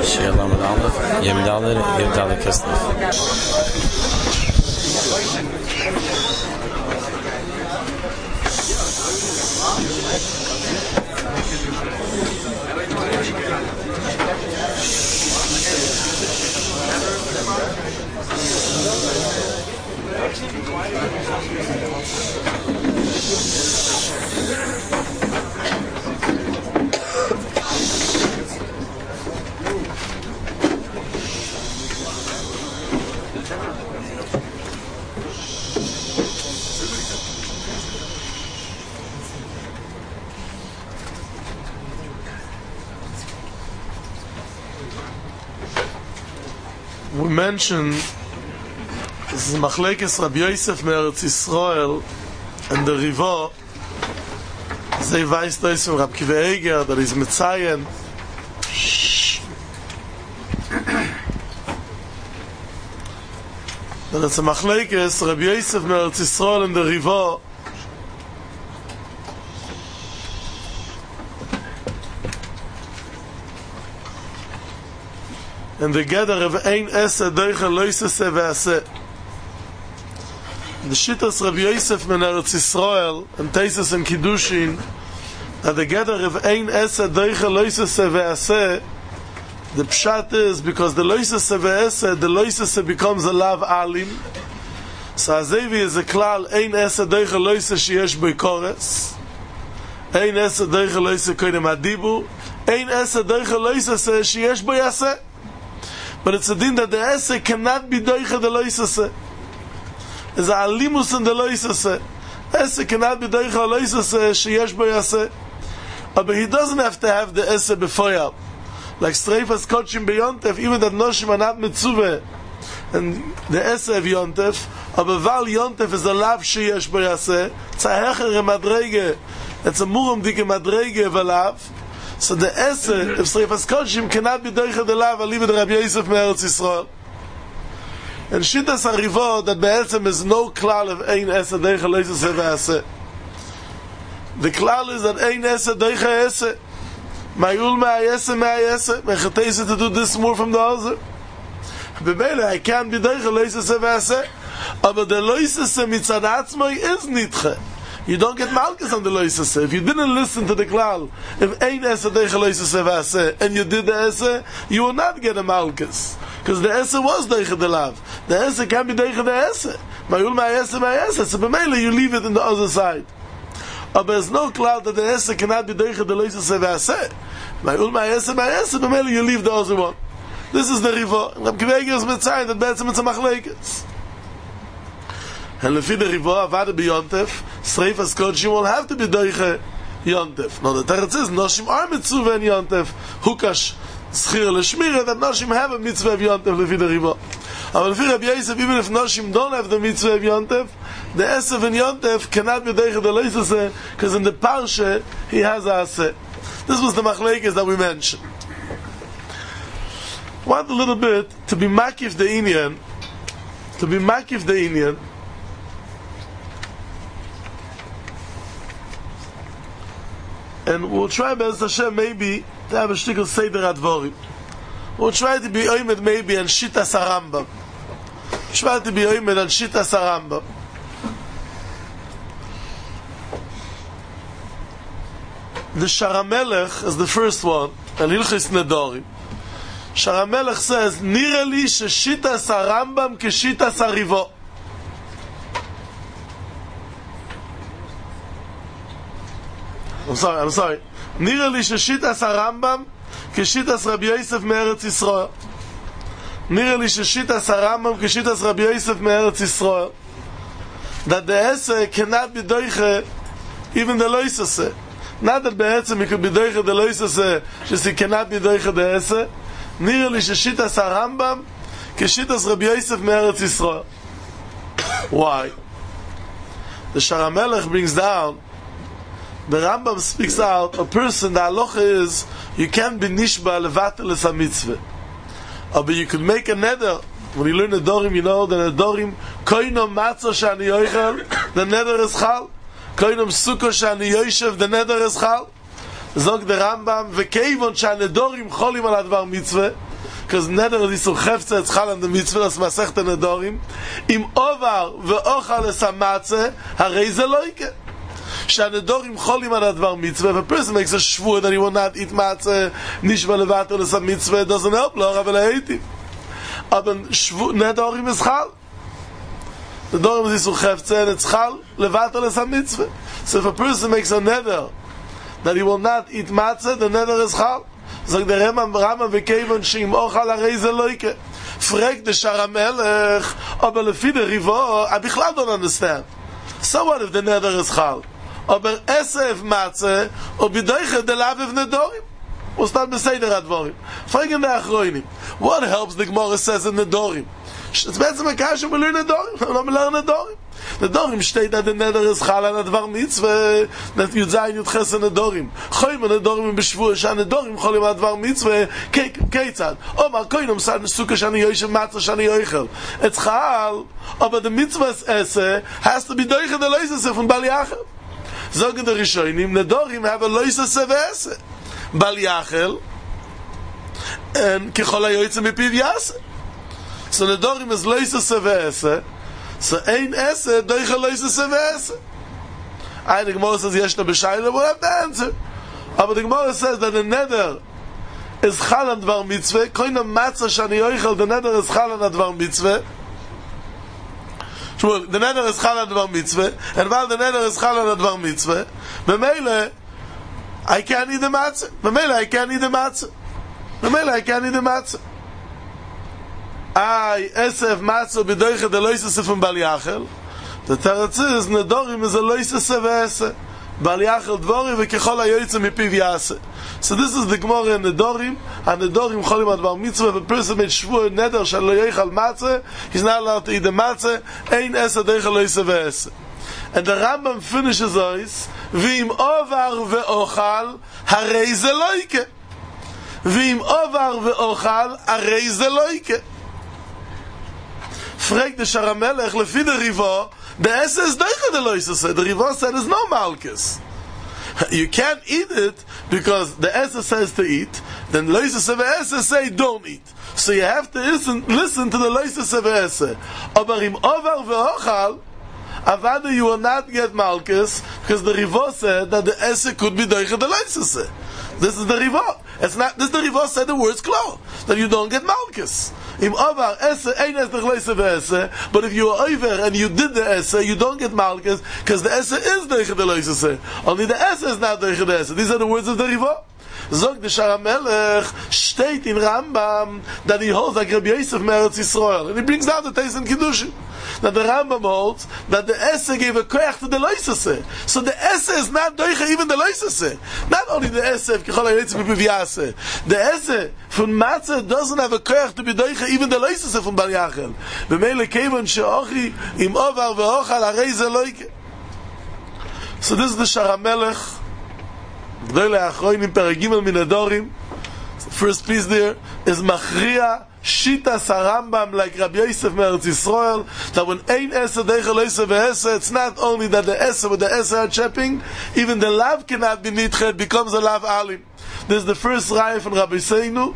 Sheila mit Alef, Yemdaler Kislev. We mentioned this is Machlekes Rabbi Yosef Meretz Yisrael and the Riva. They weiß das from Rabbi Kiva Eger that is Metzayen. That it's a Machlekes Rabbi Yosef Meretz Yisrael and the Riva. And the gather of ein esse deuche loise se ve'ase. The Shittas Rabbi Yosef men Eretz Yisrael and Teises and Kiddushin that the gather of ein esse deuche loise se ve'ase, the pshat is because the loise se ve'ase, the loise se becomes a lav alim. So Azevi is a klal ein esse deuche loise sheyesh boi kores, ein esse deuche loise koidem adibu, ein esse deuche loise se sheyesh boi yase. But it's a din that the esse cannot be doicha the loisase. It's a alimus in the loisase. Esse cannot be doicha loisase sheyesh bo yase. But he doesn't have to have the esse before. Like streifas kochim beyontef, even that noshim are not mitzuve, and the esse of yontef, but val yontef is a lav sheyesh bo yase. It's a hecher madrege. It's a murum dike madrege valav. So the esse, if Sreifas Kodshim cannot be doicha the lav, I'll leave it Rabbi Yosef Meretz Yisrael. And Shittas Arivot, that Be'etzem is no klal of ein esse doicha loise se ve'ase. The klal is that ein esse doicha esse. Mayul me'ayese me'ayese. Mechateise to do this more from the other. Bebele, I can't be doicha loise se ve'ase. But the loise se mitzad atzmoi is nitche. You don't get malchus on the loisase. If you didn't listen to the klal, if ein esse deicha loisase v'aseh, and you did the esse, you will not get a malchus. Because the esse was deicha the lav. The esse can be deicha the esse. Mayul ma'ayese. So b'meila you leave it in the other side. But there's no klal that the esse cannot be deicha the loisase v'aseh. Mayul ma'ayese. B'meila you leave the other one. This is the riva. Rab Kiva Eger is mitzayin that be'etzem it's a machlekes. And lefi the riva avada b'yontef, Sreifas Kodshim will have to be doiche yontef. Now the teretz is noshim are mitzvah in yontef. Hukash schir l'shmira that noshim have a mitzvah of yontef lefi the riva. But lefi Rabbi Yosef, even if noshim don't have the mitzvah of yontef, the esef in yontef cannot be doiche the leisase because in the parsha he has a aseh. This was the machlekes that we mentioned. Want a little bit to be makif the inyan, and we'll try Be'ez Hashem maybe to have a shtickle seder advorim. We'll try to be oimed maybe on Shittas Harambam. Try to be oimed on Shittas Harambam. The Sharamelech is the first one, and Hilchis Nedorim. Sharamelech says, Nireli sheshittas Harambam keshittas Harivo. I'm sorry. Nireli sheshittas Harambam keshittas Rabbi Yosef me'eretz Yisrael. Nireli sheshittas Harambam keshittas Rabbi Yosef me'eretz Yisrael. That the esse cannot be doiche even the loisase. Not that be'etzem it could be doiche the loisase, just it cannot be doiche the esse. Nireli sheshittas Harambam keshittas Rabbi Yosef me'eretz Yisrael. Why? The Sharamelech brings down, the Rambam speaks out, a person, the halacha is, you can't be nishba levatel es ha-mitzvah. But you could make a neder. When you learn Nedorim, you know, the Nedorim, koinom matzah shani yoichel, the neder is chal. Koinom sukkah shani yoshev, the neder is chal. Zog the Rambam, v'keivon shani Nedorim cholim al advar mitzvah, because neder is so chefze it's chal on the mitzvah as masech the nedorim im over ve'ochal es hamatze harei ze loike שהנדורים חולים על הדבר מצווה, a person makes a shvur that he will not eat matzah, nicht weil levater es mitzvah, it doesn't help, לא אבל הייתי. aber נדורים is chal. נדורים is so chefze, and it's chal, levater es mitzvah. So if a person makes a neder that he will not eat matzah, the neder is chal. Sagt der Rambam וכיוון שאם אוכל הרי זה לא יקרה. fragt the Shar HaMelech, aber lefi der Rivo, I בכלל don't understand. So what if the neder is chal? aber esef matze und bidoiche de lavev nedorim was dann beseder advorim fragen der achroinim what helps the Gemara says in nedorim it's better to cash with nedorim no learn nedorim nedorim steht that the neder is chal an advar mitzvah that you zayin yud ches nedorim choyim nedorim b'shvur shan nedorim cholim advar mitzvah keitzad omar koinom sad sukkah shani yoishem matzah shani yoichel it's chal aber the mitzvah esse has to be doiche de loisese von Bali Yachel. Sagen der Rishonim, Nedorim have a loisa sevese. Bal Yachel, and Kichol HaYoytzim Mipiv Yase. So Nedorim is loisa sevese, so ein esse, doiche loisa sevese. The Gemara says, Yesh no b'shayla, we'll have the answer. But the Gemara says that the neder is chal an dvar mitzvah, koina matzah shani yoichel, the neder is chal an dvar mitzvah, the neder is chal on advar mitzvah, and while the neder is chal on advar mitzvah, b'meile, I can't eat the matzah. B'meile, I can't eat the matzah. B'meile, I can't eat the matzah. Esef matzah b'doiche de loisese from Bal Yachel. The teretz is, nedorim is a loisese ve'ese. Bal Yachel dvori v'kechol hayoytzim mipiv yase. So this is the Gemara in Nedorim, and Nedorim cholim advar mitzvah. If a person made shvur neder shal lo yochal matzah, he's not allowed to eat the matzah. Ein esa deicha loise ve'ese. And the Rambam finishes us, v'im ovar ve'ochal harei ze loike. V'im ovar ve'ochal harei ze loike. Fragt the Shar HaMelech lefi the Rivo, the esa is deicha de loise se. The Rivo said there's no malchus. You can't eat it because the Esa says to eat, then Loisa Esa say don't eat. So you have to listen to the Loisa Esa. Aber im Ovar ve'ochal, avada you will not get malchus because the Rivo said that the Esa could be doiche the Loisa. This is the Rivo. It's not. This the Rivo said the words klar that you don't get malchus. Im Ovar Esa ein es the Loisa ve'esa, but if you are over and you did the Esa, you don't get malchus because the Esa is doiche the Loisa. Only the Esa is not doiche the Esa. These are the words of the Rivo. Zog the Shar HaMelech steht in Rambam that he holds like Rabbi Yosef Meretz Yisrael, and he brings down the Teis and Kiddushin. That the Rambam holds that the Esa gave a koyach to the Loisase. So the Esa is not doicha even the Loisase. Not only the Esa of Kichol HaYoytzim Mipiv Yase. The Esa from Matzah doesn't have a koyach to be doicha even the Loisase from Bal Yachel. B'meile kevan she'ochi im ovar ve'ochal harei ze loike. So this is the Shar HaMelech. G'dolei Achronim Perek Gimel min Nedorim. First piece there is Machria Shitas HaRambam like Rabbi Yosef Meretz Yisrael that when ein esa deicha loisa ve'esa, it's not only that the esa with the esa are chapping, even the lav cannot be nitched, becomes a lav alim. This is the first raya from Rabbi Seinu.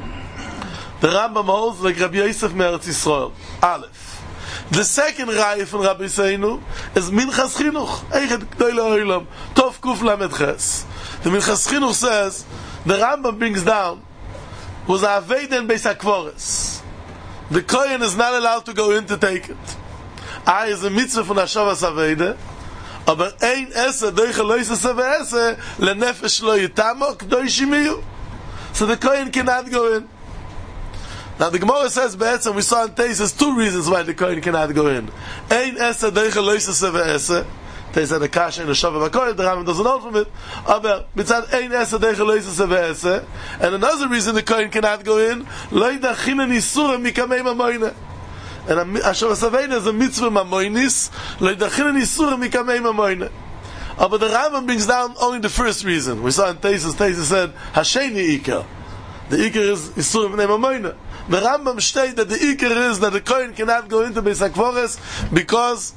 The Rambam holds like Rabbi Yosef Meretz Yisrael. Aleph. The second raya from Rabbi Seinu is Minchas Chinuch. Eichet G'dolei Olam. Tov Kuf Lamed Ches. The Minchas Chinuch says, the Rambam brings down, was a Aveda in Beis HaKvoros. The Kohen is not allowed to go in to take it. Is a mitzvah from Hashavas Aveda, aber ein esa doiche loise ve'esa lenefesh lo yitamo k'doishi miyu. So the Kohen cannot go in. Now the Gemara says, be'etzem, we saw in Teis, two reasons why the Kohen cannot go in. Ein esa doiche loise ve'esa, they said the kasha in the Shavah HaKohen, the Rambam doesn't know from it. Aber mitzad ein esa deicha loisa ve'esa, and another reason the Kohen cannot go in, lo yidachinen isura mikamei mamoyne. And Hashavah Saveina is a mitzvah mamoynis, lo yidachinen isura mikamei mamoyne. But the Rambam brings down only the first reason. We saw in Tesis said Hasheni Iker. The Iker is isura v'nei mamoyne. The Rambam states that the Iker is that the Kohen cannot go into Beis HaKvoros because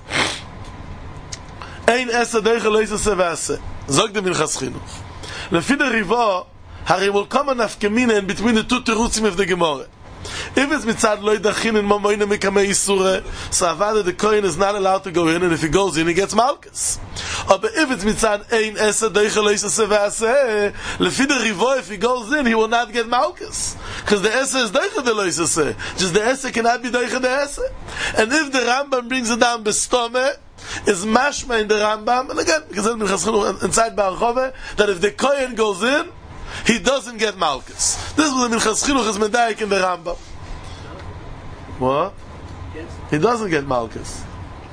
ein esa deicha loisa ve'esa. Zog the Minchas Chinuch. Lefi the Rivo, Harry will come an afkemina in between the two terutzim of the Gemara. If it's mitzad loy dachin in mamoyne mikamei isure, so avada the kohen is not allowed to go in, and if he goes in, he gets malchus. But if it's mitzad ein esa deicha loy sase ve'aseh, lefi the rivo, if he goes in, he will not get malchus, because the esa is deicha de loy sase. Just the esa cannot be deicha de esa. And if the Rambam brings it down bestome, is mashma in the Rambam, and again, because inside Barchove, that if the kohen goes in, he doesn't get malchus. This is what the Minchas Chinuch is medayik in the Rambam. What? He doesn't get malchus.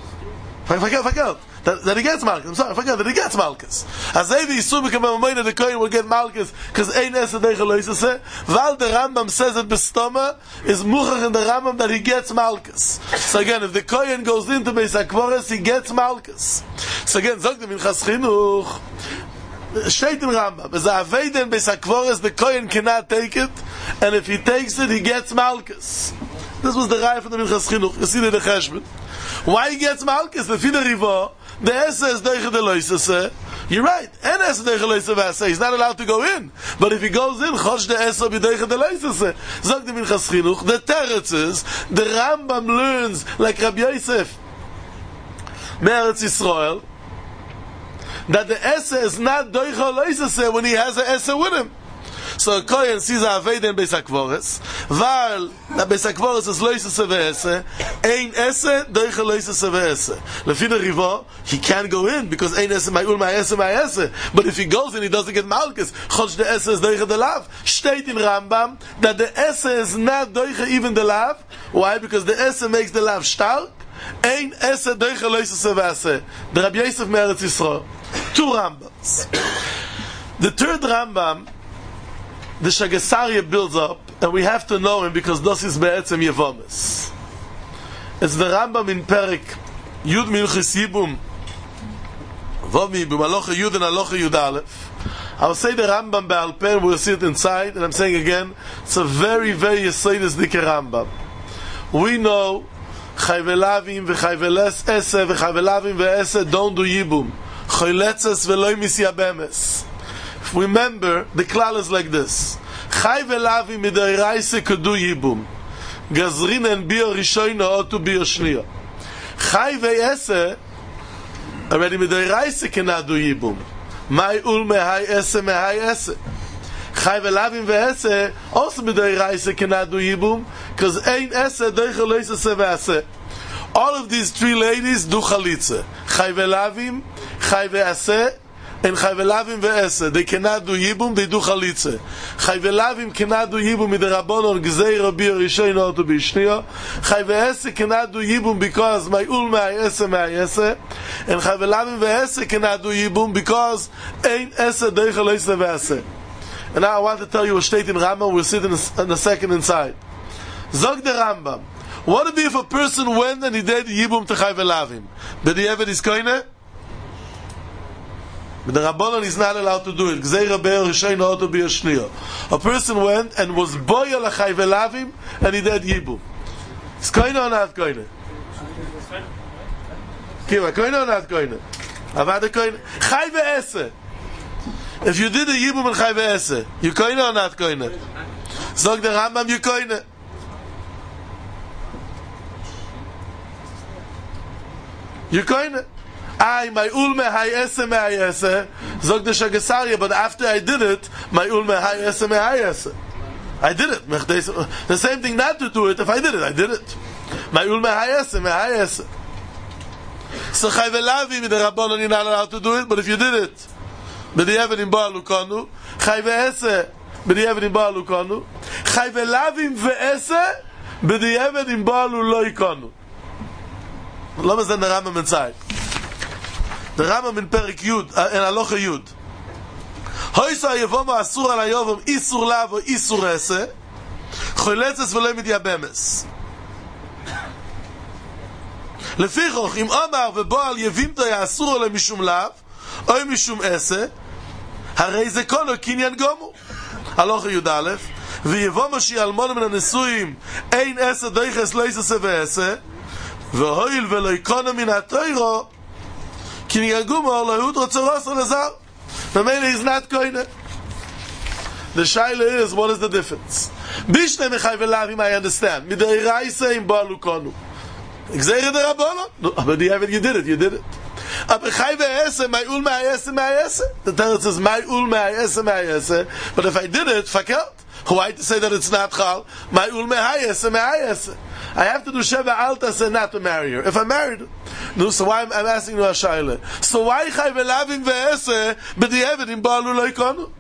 Forget that he gets malchus. I'm sorry, forget that he gets malchus. As if he assume that the kohen will get malchus because ein esa deicha lo yisaseh, while the Rambam says it bestoma, is muchach in the Rambam that he gets malchus. So again, if the kohen goes into Beis HaKvoros, he gets malchus. So again, zog the Minchas Chinuch, steht in Rambam, as a Aveden Beis HaKvoros, the kohen cannot take it, and if he takes it, he gets malchus. This was the Raya from the Minchas Chinuch. You see the Cheshbon. Why he gets malchus? The Fida Rivo, the Esa is Deicha de lo yisaseh. You're right. En Esa Deicha lo yisaseh. He's not allowed to go in. But if he goes in, Chosh de Esa be Deicha de lo yisaseh. Zog the Minchas Chinuch. The Teretz is, the Rambam learns, like Rabbi Yosef, Me'eretz Yisrael, that the Esa is not Deicha lo yisaseh when he has an Esa with him. So a kohen sees a aveda in Beis HaKvoros, while the Beis HaKvoros is lo yisaseh ve'eseh, ein eseh deicha lo yisaseh ve'eseh. Lefi the Rivo, he can't go in because ein eseh ma'ul ma'eseh. But if he goes in, he doesn't get malchus. Chodsh the eseh is deicha de lav. Steht in Rambam that the eseh is not deicha even the lav. Why? Because the eseh makes the lav stark. Ein eseh deicha lo yisaseh ve'eseh. The Rabbi Yosef Me'eretz Yisrael. Two Rambams. The third Rambam, the Shagasaria builds up, and we have to know him because this is Be'etzem Yevomis. It's the Rambam in Perik Yud Milchis Yibum Vomi Yibum Alocha Yud and Alocha Yud Aleph. I'll say the Rambam Be'al Peh, we'll see it inside, and I'm saying again, it's a very, very Yesodis Dike Rambam. We know Chayvelavim v'Chayveles Ese v'Chayvelavim v'Ese don't do Yibum. Choyletzes v'Loi Misyabemes. Remember, the klal is like this. Chai velavi midayraise kudu yibum. Gazrin en bio rishoyno otu bio shniya. Chai ve'ese, already midayraise cannot do yibum. Mai ul mehai ese. Chai velavim ve'ese, also midayraise cannot do yibum, because ein ese doicha lo yisaseh ve'ase. All of these three ladies do chalitze. Chai velavim, chai ve'ase, and Chayvelavim ve'ese, they cannot do Yibum, they do Chalitze. Chayvelavim cannot do Yibum with the Rabbanon, Gzei Rabbi Rishon or to be Shniya. Chayveese cannot do Yibum because my ul me'ayese, and Chayvelavim ve'ese cannot do Yibum because ein ese deicha lo yisaseh ve'ase. And now I want to tell you a state in Rambam, we'll sit in a second inside. Zog the Rambam, what would be if a person went and he did Yibum to Chayvelavim? Did he ever diskoine? But the Rabbanon is not allowed to do it. A person went and was boya l'chai velavim and he did yibum. Is koine or not koine? Kiva, koine or not koine? Avada koine? Chai ve'ese. If you did a yibum and chai ve'ese, you koine or not koine? Zog the Rambam, you koine. You koine. My ulme hayese, zog the Shagasaria, but after I did it, my ulme hayese. I did it. The same thing not to do it, if I did it. My ulme hayese. So Chayvelavi with the Rabbanon, you're not allowed to do it, but if you did it, b'di'evet im bo'al ukonu, Chayvese, b'di'evet im bo'al ukonu, Chayvelavim ve'ese, b'di'evet im bo'al lo ikonu. Lama zen the Rambam inside. The Rambam in Perik Yud, in Alocha Yud. Hoysa yevom asur al hayovom isur lav o isur ese, choletzes v'lo midyabemes. Lefichoch, im omar v'boal yevimto yasur ole mishum lav, oy mishum ese, harei ze kolo kinyan gomu. Alocha Yud Aleph, v'yevom oshi almon min hanesuim, ein ese doiches lo yisaseh ve'ese, v'hoil v'lo ikono min hatoiro, the shaila is, what is the difference? Bishnei mechai velavim, I understand. Midei raisa im ba'alu konu. Gzeire der Rabbanon. No, but you did it. Aber chai ve'ese, ma'ul me'ayese. The Torah says, ma'ul me'ayese. But if I did it, fakelt. Why to say that it's not chal? Ma'ul me'ayese. I have to do Sheva Altas and not to marry her. If I married her. No, so why I'm asking you a shaila. So why chai ve'lavim ve'ese, b'di'evet im ba'alu lo ikonu?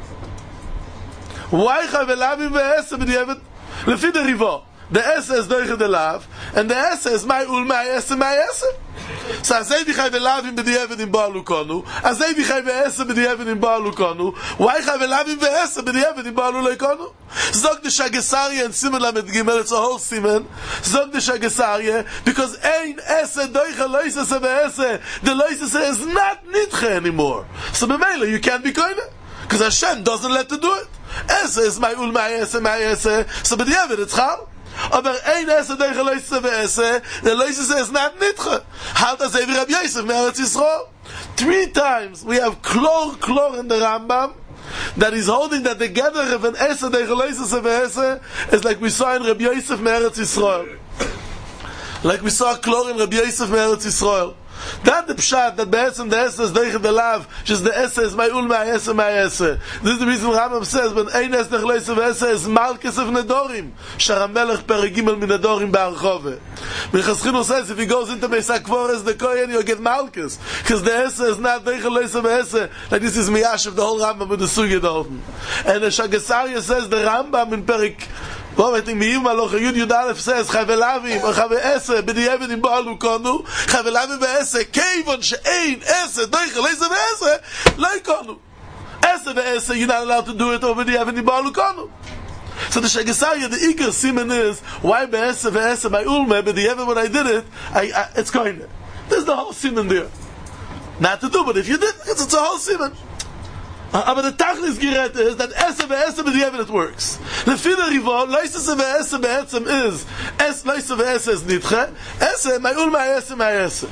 Why chai ve'lavim ve'ese, b'di'evet? Lefi the rivo. The esse is doiche de lav, and the esse is ma'ul me'ayese. So azay v'chai ve'lavim b'di'evet im ba'alu konu, azay v'chai ve'ese b'di'evet im ba'alu konu, why chai ve'lavim ve'ese b'di'evet im ba'alu lo ikonu? Zog the Shagesarye and Simen Lamed Gimel, it's a whole Simen. Zog the Shagesarye, because ein esse doiche loisese ve'ese, the loisese is not nitche anymore. So b'meila, you can't be koine, because Hashem doesn't let to do it. Esse is ma'ul me'ayese, so b'di'evet it's chal. Aber ein esse doiche loisese ve'ese, the loisese is not nitche. Halt as Evi Rabbi Yosef me'eretz Yisrael. 3 times we have klor in the Rambam, that is holding that the gather of an esse doiche loisese ve'ese is like we saw in Rabbi Yosef me'eretz Yisrael. Like we saw klor in Rabbi Yosef me'eretz Yisrael. That the pshat, that be'etzem the esse is doiche de lav, just the esse is ma'ul me'ayese. This is the reason Rambam says, when ein esse doiche loisese ve'ese is malkes of nedorim, sharamelech perigimel min nedorim ba'archove. Minchaschinu says, if he goes into Beis HaKvores the Kohen, you'll get malkes, because the esse is not doiche loisese ve'ese, like this is miyashiv, the whole Rambam with the sugya dolten. And the Shagesarya says, the Rambam in Perik, well, I think Miyim Aloch Yud Aleph says Chavelavim or Chave'ese b'di'evet im ba'alu konu Chavelavim ve'ese keivon she'ein ese doiche leise ve'ese lo ikonu ese ve'ese you're not allowed to do it over b'di'evet im ba'alu konu. So the Shagesarya, the Iker Simen is why be'ese ve'ese by ulme b'di'evet when I did it it's going there. There's the whole Simen there. Not to do, but if you did it's a whole Simen. But the Tachlis Giret is that esse ve'ese b'di'evet it works. The Fida Rivo, loisese ve'ese be'etzem is es loisese ve'ese is nitche, esse ma'ul me'ayese.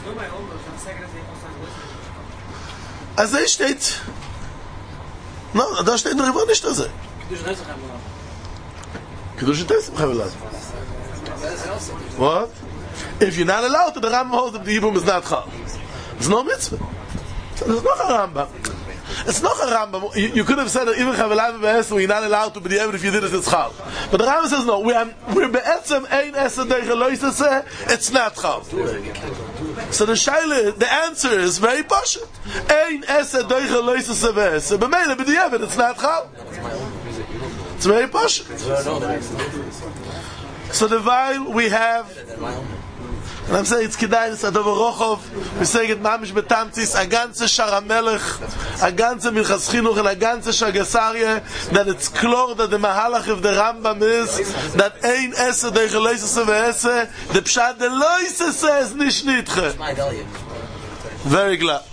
Also steht, no, da steht in Rivo nicht das. Kedushin Teisem Chavelat. What? If you're not allowed to, the Rambam holds that the Yibum is not chal. It's no mitzvah. So there's no Rambam. It's not a Rambam. You could have said that even Chavelavim ve'ese, you're not allowed to be able if you did it, it's chal. But the Rambam says no. We're be'etzem ein esse doiche loisese. It's not chal. So the answer is very pashut. Ein esse doiche loisese ve'ese. B'meile b'di'evet, it's not chal. It's very pashut. So the while we have. And I'm saying it's Kedai, it's Adov Rochov, we say it Mamish Betamtzis, a ganze Sharamelech, a ganze Minchas Chinuch, and a ganze Shagesarye, that it's clear that the Mahalach of the Rambam is, that ein esse doiche loisese ve'ese, the Pshat de loisese is nish nitche. Very glad.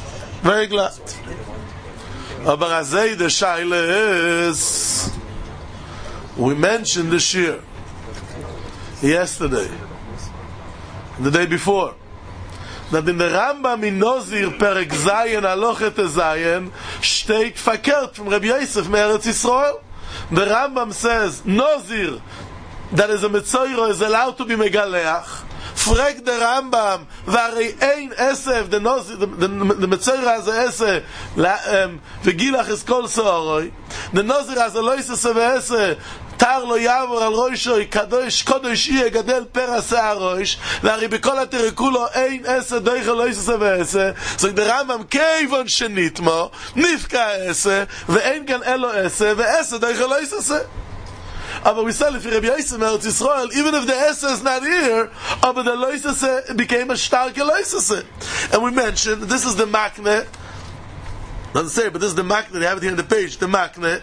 Aber azay the Shaila is, we mentioned this year, yesterday, the day before, that in the Rambam in Nozir Perek Zayin Halochet Zayin steht verkehrt from Rabbi Yosef me'eretz Yisrael. The Rambam says Nozir, that is a Metzoiro, is allowed to be megaleach. Frag the Rambam, v'arei ein esef, the Nozir, the Metzoiro has a ese, v'gilach is kol so'oroi. The Nozir has a loisese ve'ese, tar lo yavor al roisho kadosh kodosh yeh gadel per aseh roish והרי בכל התירקו לו אין עשה דויכה לא יססה ועשה. So the Rambam כיוון שנתמו נפקע עשה ואין כאן אלו עשה ועשה דויכה לא יססה. Aber we say לפי רבי יוסף מארץ ישראל, even if the עשה is not here, but the לא יססה became a starke לא יססה. And we mentioned this is the makne, doesn't say, but this is the makne, they have it here on the page, the makne.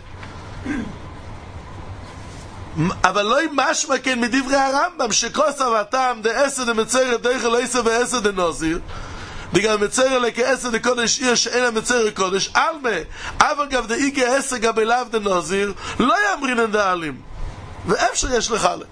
אבל לא משמע כן מדברי הרמב"ם שכוס אבתם דעשר דמצר דרך אלוהיסה ועשר דנוזיר דגם מצר לכעשר דקודש עיר שאין המצר קודש אלמה אבל גב דאיגי עשר גב אליו דנוזיר לא יאמרינן דעלים ואפשר יש לחלק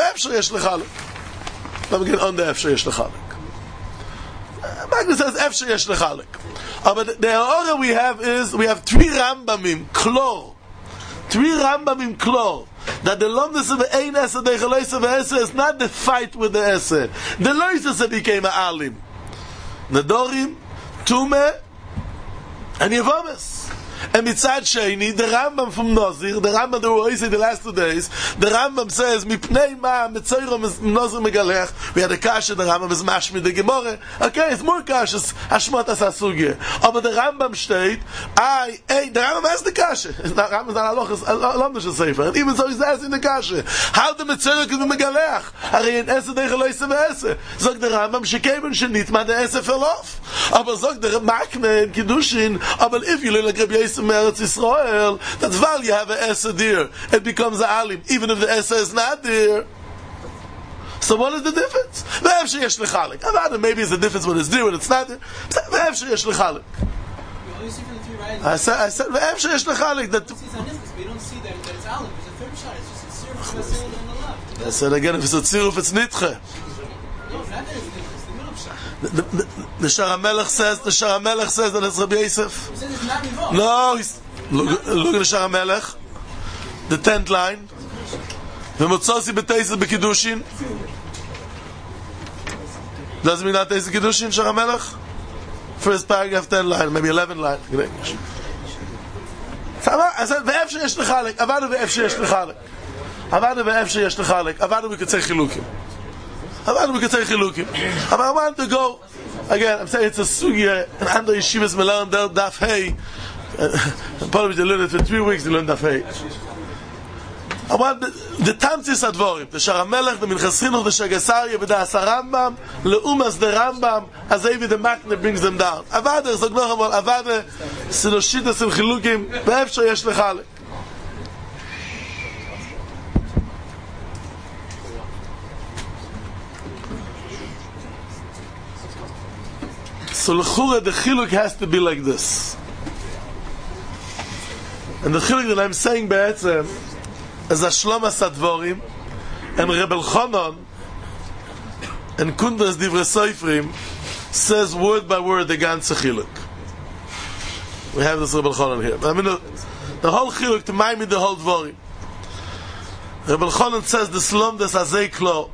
למה כן on the אפשר יש לחלק Magnus says אפשר יש לחלק but the order we have is we have three Rambamim klor that the lomdus of the ein esse deicha loisa ve'esse is not the fight with the esse. The loisa became a alim. Nedorim, Tume, and Yevomes. And mitzad sheni, the Rambam from Nozir, the Rambam that we said the last 2 days, the Rambam says, Mipnei ma, Mitzoyro Nozir megalech, we had a kasha, the Rambam is mashmi the Gemore. Okay, it's more kasha, Hashmot asasugye. But the Rambam state, the Rambam has the kasha. The Rambam is not Alomnish Sefer. And even so, he's asking the kasha. How the Mitzoyro can be megalech? Ari in Esse, Deicha Loisa Ve'esse. Zog the Rambam, Shekeben Shenit, ma the Esse fell off. Aber zog the Makne in Kiddushin, aber if you look at Eretz Yisrael, that's why you have an Essa there. It becomes an Alim, even if the Essa is not there. So what is the difference? Maybe it's the difference when it's there, when it's not there. I said, that we don't see that it's Alim. There's a third shot. It's just a Siruf on the left. I said again, if it's a Tziruf, it's Nitche. No, it's not that it's the middle shot. The Sharamelech says that it's Rabbi Yosef. He says it's not involved. No, look at the Sharamelech, the 10th line. V'motzosi b'teisah b'kiddushin. Doesn't mean not teisah kiddushin, Sharamelech? First paragraph, 10 line, maybe 11 line. I said, ve'ef sheyesh l'chalek. Avadu ve'ef sheyesh l'chalek. Avadu we could say chilukim. But I want to go again. I'm saying it's a sugya and under yeshivas melan del daf hey. Probably they learn it for 3 weeks. They learn daf hey. I want the Tamtzis Advorim, the Sharamelech, the Minchas Chinuch, the Shagasarya, the Asarambam, Leumas the Rambam, as David the Makne brings them down. Avada, so noch einmal, Avada, Sinoshitas and Chilukim, ve'ef sheyesh lechalek. So l'chura, the chiluk has to be like this. And the chiluk that I'm saying be'etzem is Ashlomas Advorim and Rebel Chonon and Kundas Divrei Soifrim says word by word the ganze chiluk. We have this Rebel Chonon here. I mean the whole chiluk to mind me the whole Dvorim. Rebel Chonon says the Slom des Azei Klo.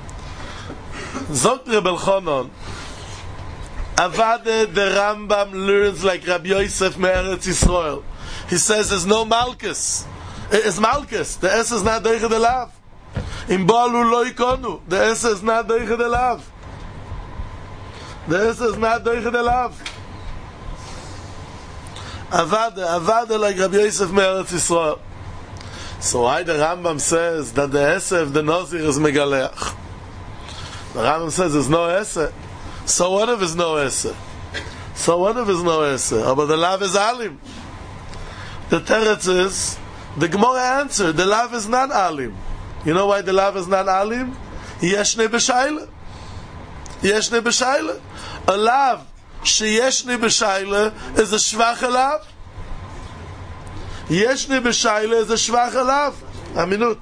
Zot Rebel Chonon Avade the Rambam learns like Rabbi Yosef me'eretz Yisrael. He says there's no Malkus. It's Malkus. The S is not Deicha de Lav. In Balu lo ikonu. The S is not Deicha de Lav. The S is not Deicha de Lav. Avade like Rabbi Yosef me'eretz Yisrael. So why the Rambam says that the Esef, the Nozir, is Megaleach? The Rambam says there's no Esef. So what if there's no Eseh? But the Lav is Alim. The Teretz is, the Gemara answered, the Lav is not Alim. You know why the Lav is not Alim? Yeshne b'shayla. A Lav sheyeshne b'shayla is a Shvach Lav. Yeshne b'shayla is a Shvach Lav. Aminut.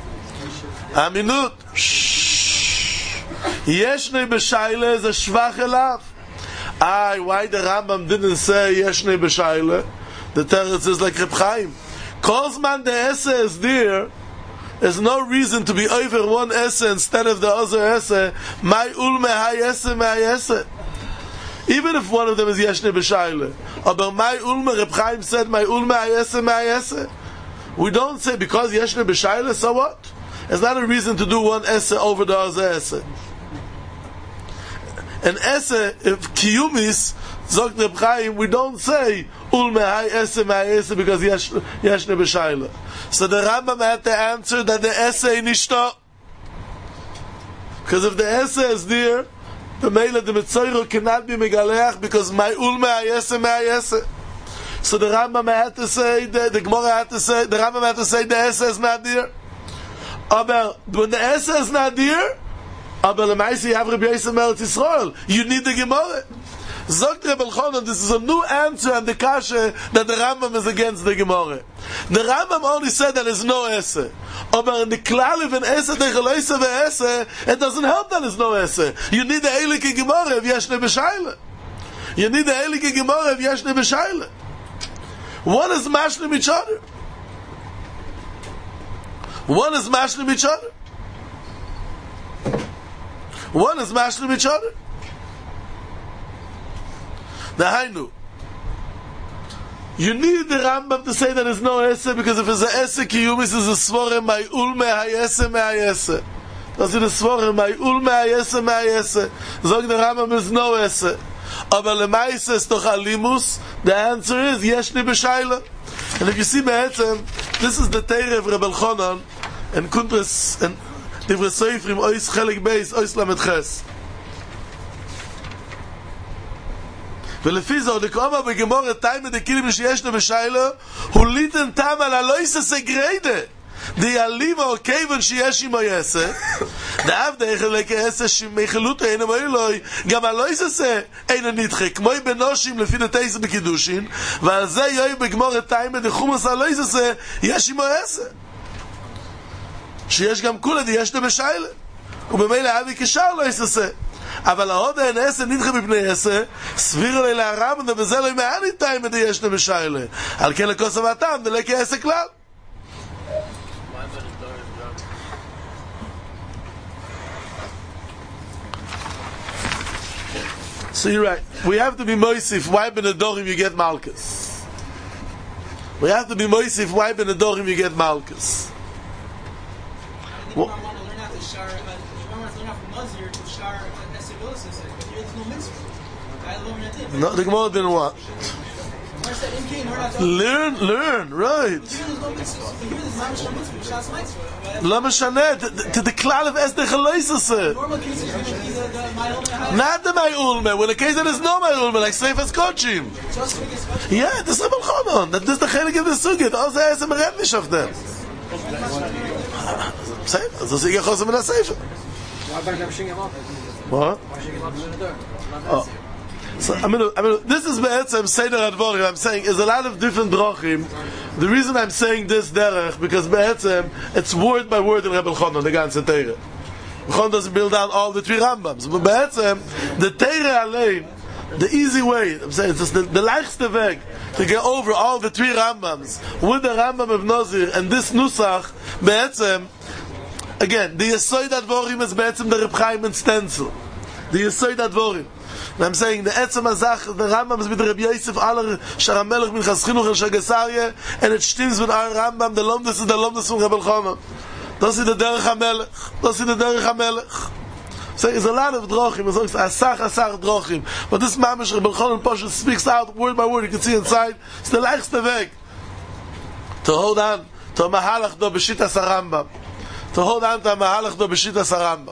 Yeshne b'shayla is a shvach elav. Why the Rambam didn't say Yeshne b'shayla? The teretz is like Reb Chaim. Kozman the esse is there. There's no reason to be over one esse instead of the other esse. My ulme hay esse, my esse. Even if one of them is Yeshne b'shayla. But my ulme, Reb Chaim said, my ulme hay esse, my esse. We don't say because Yeshne b'shayla, so what? It's not a reason to do one esse over the other esse. And esse, if kiyumis, Zok Reb Chaim, we don't say ulme hay esse, my esse, because Yeshne b'shayla. So the Rambam had to answer that the esse nishto. Because if the esse is there, the Meila, the Mitzoyro cannot be megaleach, because my ulme hay esse, my esse. So the Rambam had to say, the Gemara had to say, the Rambam had to say the esse is not there. But when the esse is not there, aber lemaisi have Rabbi Yosef me'eretz Yisrael. You need the Gemara. Zogt Rebel Chonon, this is a new answer on the kasha that the Rambam is against the Gemara. The Rambam only said that there's no esse. Aber in the klal of an esse, deicha ve'esse, it doesn't help that there's no esse. You need the Eilike Gemara if Yeshne b'shayla. What is mashlim each other? One is mashlim each other. One is mashlim each other. The Hainu. You need the Rambam to say that there's no Esse, because if it's a Esse Kiyumis, is a Svore Mai'ul Me'ayese Me'ayese. Das ist das Svore Mai'ul Me'ayese Me'ayese. Sag der Rambam is no Esse. Aber Lemaise ist doch Alimus. The answer is Yeshni B'Shaila. And if you see Be'etzem, this is the Teire of Rebbe Elchanan and Kuntras and Divrei Seifrim Ois Chelik Beis Ois Lamed Ches. ולפי זה, לקרוא בגמור את טיימה דקילים שישנו בשיילה, הוא ליטן טעם על הלויסה סגריידה. די עלימה או כיוון שיש עמו יסה, דאב דאיכל לכעסה שמחלות אינו אלוהי, גם הלויסה אינו נדחה, כמו בנושים לפי דתייסה בקידושין, ועל זה יוי בגמור את טיימה דחומוס הלויסה, יש עמו יסה. שיש גם כולה די ישנו בשיילה. ובמילא אבי כשאר לויסה. אבל העוד אין עשה נדחה בפני עשה, סביר אלי להרם, ובזה לא ימען איתיים את ישנה בשיילה. על כן לכוס המעטם, דלקי עשה כלל. So you're right. We have to be moisif. Why ben adorim you get malchus? We have to be moisif. Why ben adorim you get malchus? I want to learn how to share. I want to learn how from Nazir to share Esidosis, but there's no mitzvah. I learned it. No, the Gemara didn't what? Learn, right. Lama Shanet, to the klal of Esther Chaloisase. Not the Ma'ulme, when the case that is no Ma'ulme, like Seifas Kochim. Yeah, this is Rebbe Elchanan. That is the chelik of the Sugit. Also, I am a rednish of them. Seifas, so you go to the Seifas. What? Oh. So I mean, this is Be'etzem Seder Advorim. I'm saying is a lot of different drachim. The reason I'm saying this derech because Be'etzem it's word by word in Rebbe Elchanan the ganze Teire. Elchanan doesn't build down all the three Rambams, but Be'etzem the Teire Alein, the easy way. I'm saying it's just the leichtste weg to get over all the three Rambams with the Rambam of Nazir and this Nusach Be'etzem. Again, the Yesod Advorim is Be'etzem the Reb Chaim and Stencil. The Yesod Advorim. And I'm saying the Etzem Azach, the Rambam is with Rabbi Yosef Aller Sharamelech min Chaskinuch and Shagasarye, and it stems with our Rambam. The Lomdus is the Lomdus from Rebbe Elchanan. Das ist der Derech HaMelech. Das ist der Derech HaMelech. So there's a lot of drochim. It's asach drochim. But this Mamish Rebbe Elchanan Pasha speaks out word by word. You can see inside. It's the leichtste weg to hold on to a mahalach do b'shitas HaRambam. To hold on to a mahalach do b'shitas HaRambam.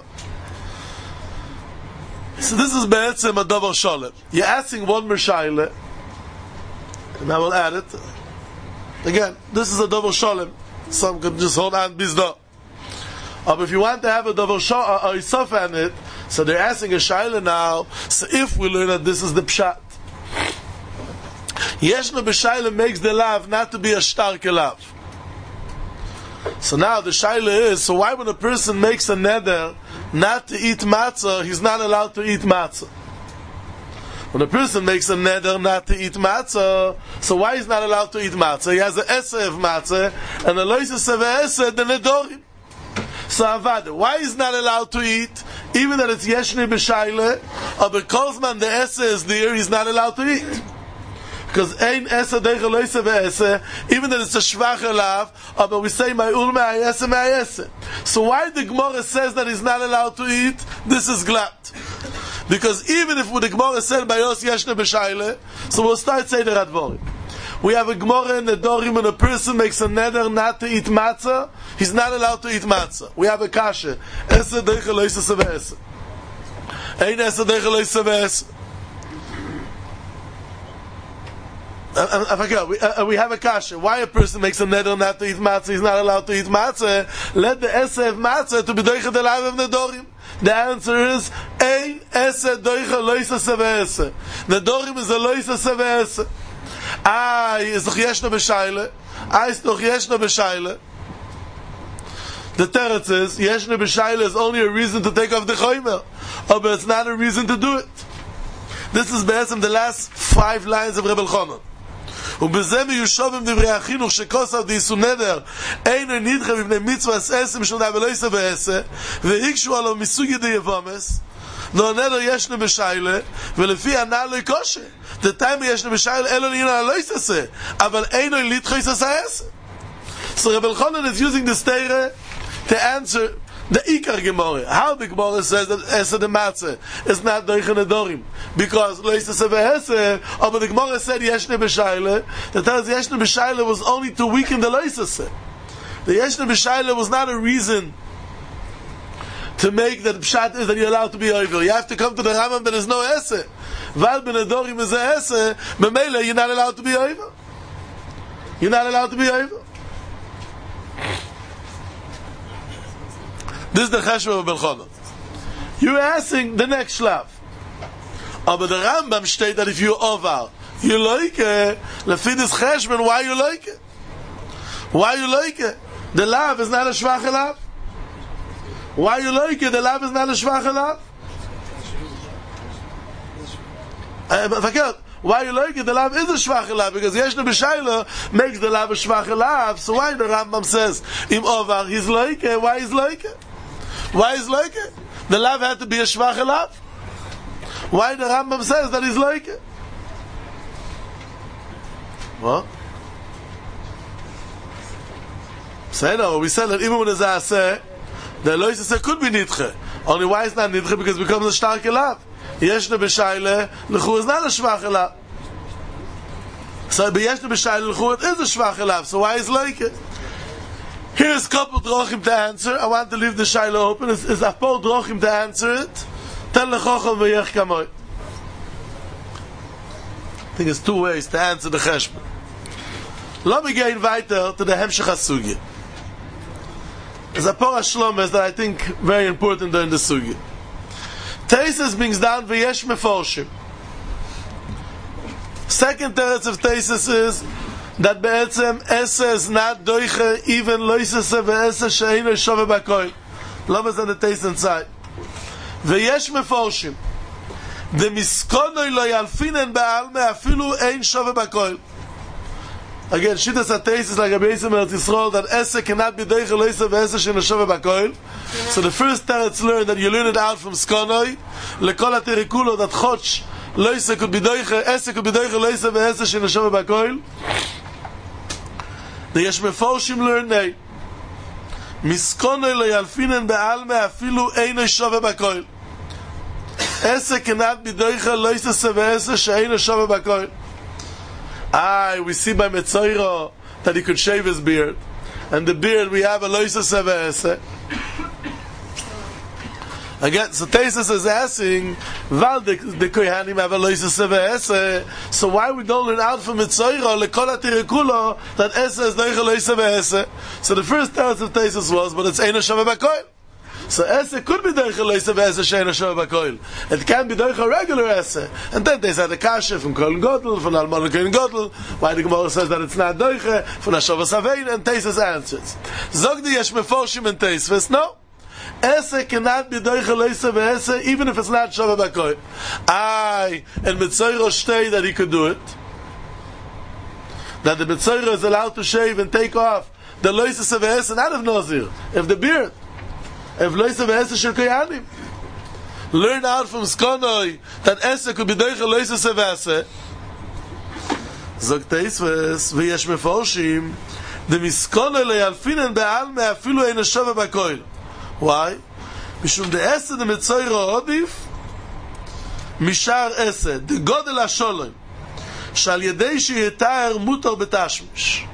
So this is Be'etzem a Davar Sholem. You're asking one more shaila, and I will add it. Again, this is a Davar Sholem. Some can just hold on bizda. But if you want to have a Davar Sholem or Yisaf on it, so they're asking a shaila now. So if we learn that this is the pshat, Yeshna b'shaila makes the lav not to be a starke lav. So now the shaila is: so why when a person makes a neder not to eat matzah, he's not allowed to eat matzah? When a person makes a neder not to eat matzah, so why he's not allowed to eat matzah? He has an eseh of matzah, and the loises of eseh, the nedorim. So avada, why he's not allowed to eat, even that it's yeshni b'shaila, or because man the eseh is there, he's not allowed to eat. Because ein eseh deicha loise ve'eseh, even that it's a shvach elav, but we say ma'ul me'ayeseh me'ayeseh. So why the Gemara says that he's not allowed to eat? This is glatt. Because even if the Gemara said by Yos Yeshne B'Shayle, so we'll start Seder Advorim. We have a Gemara in the Dorim when a person makes a neder not to eat matzah, he's not allowed to eat matzah. We have a kasha. Eseh deicha loise ve'eseh. Ein eseh deicha loise ve'eseh. We have a kasha. Why a person makes a neder not to eat matzah, he's not allowed to eat matzah? Let the eseh of matzah to be doicha the life of nedorim. The answer is ein eseh doicha loisa seve'eseh. Nedorim is a loisa seve'eseh. Is doch yeshna b'shayle. Is doch yeshna b'shayle. The teretz is yeshna b'shayle is only a reason to take off the chomer, but it's not a reason to do it. This is based on the last 5 lines of Rebbe Elchanan. ובזה מיושבים דברי החינוך שכוסף דייסו נדר אינו נדחה מבני מצווה עשה משום דבר לא יעשה ועשה והיקשו עליו מסוג ידי יבומס נו נדר ישנו בשיילה ולפי הנעל לא יקושה דתיים ישנו בשיילה אלו לעניין לא יעשה אבל אינו נדחה יעשה עשה. So Rebbe Elchanan is using the stare to answer the Ikar Gemara. How the Gemara says that Esa the Matzah is not Doichen Adorim because Lo Yisase Ve'ese, but the Gemara said Yeshne B'Shayle, that tells Yeshne B'Shayle was only to weaken the Lo Yisase. The Yeshne B'Shayle was not a reason to make that Pshat is that you're allowed to be Oivil. You have to come to the Rambam, there is no Ese. Val Ben Adorim is a Ese, Memele, you're not allowed to be Oivil. You're not allowed to be Oivil. This is the Cheshbon of Belchana. You're asking the next shlav. But the Rambam states that if you over, you like it. Lefi this Cheshbon, why you like it? Why you like it? The lav is not a shvache lav. Why you like it? The lav is not a shvache lav. Why you like it? The lav is a shvache lav because Yeshne B'Shaila makes the lav a shvache lav. So why the Rambam says im over he's like it? Why is like it? Why is like it? The lav had to be a shvache lav. Why the Rambam says that he's like it? What? Say no. We said that even when the Zah the Lo Yisase could be nidche. Only why it's not nidche because it becomes a starke lav. Yeshne B'Shayle l'chu is not a shvache lav. So Yeshne B'Shayle l'chu it is a shvache lav. So why is like it? Here's a couple drochim to answer. I want to leave the shaila open. It's a couple drochim to answer it. Tell lechochel v'yech kamoy. I think it's two ways to answer the cheshbon. Let me get weiter to the hemshech hasugya. There's a por hashlomes that I think very important during the sugya. Teises brings down v'yesh meforshim. Second teretz of Teises is that be'etzem ese is not doiche even lo yisase ve'ese she'eino shove b'koil. Lama is on the taste inside. Ve'yesh meforshim the miskonoi lo yalfinen ba'alme afilu ein shove b'koil. Again, shittas ha-taste is like a base in Eretz Yisrael that ese cannot be doiche lo yisase ve'ese she'eino shove b'koil. So the first teretz learned that you learn it out from skonoi lekol ha-terikulo that chotch lo yisase could be doiche ese could be doiche lo yisase ve'ese she'eino shove b'koil. The Yesh Meforshim learn nay Miskonoi lo yalfinen be'alme afilu eino shove b'koil. Ese cannot be doiche lo yisase ve'ese she'eino shove b'koil. We see by Metzoiro that he could shave his beard, and the beard we have a lo yisase ve'ese. Again, so Teisus is asking, Val the Kohanim have a lo yisase ve'ese, so why we don't learn out from Mitzoiro lekol hatirikulo that ese is doiche lo yisase ve'ese? So the first teretz of Teisus was, but it's eino shove b'koil. So ese could be doiche lo yisase ve'ese she'eino shove b'koil. It can be doiche regular ese. And then they said the kasha from Kohen Gadol, from Almon Kohen Gadol, why the Gemara says that it's not doiche, from Hashavas Avein, and Teisus answers. Zog the Yesh Meforshim and Teisus, no. Ese cannot be doiche lo yisase ve'ese even if it's not shove b'koil. And Mitzoiro shtei that he could do it. That the Mitzoiro is allowed to shave and take off the lo yisase ve'ese not of Nazir, if the beard. If lo yisase ve'ese shel koyanim. Learn out from Skonoi that ese could be doiche lo yisase ve'ese. Zog Teisves v'yesh meforshim the miskonoi lo yalfinen be'alme afilu eino shove b'koil. Why? Mishum de ese de Mitzoiro odif mishar ese de godel ha-sholem shal yedei sheyetaer mutar betashmish.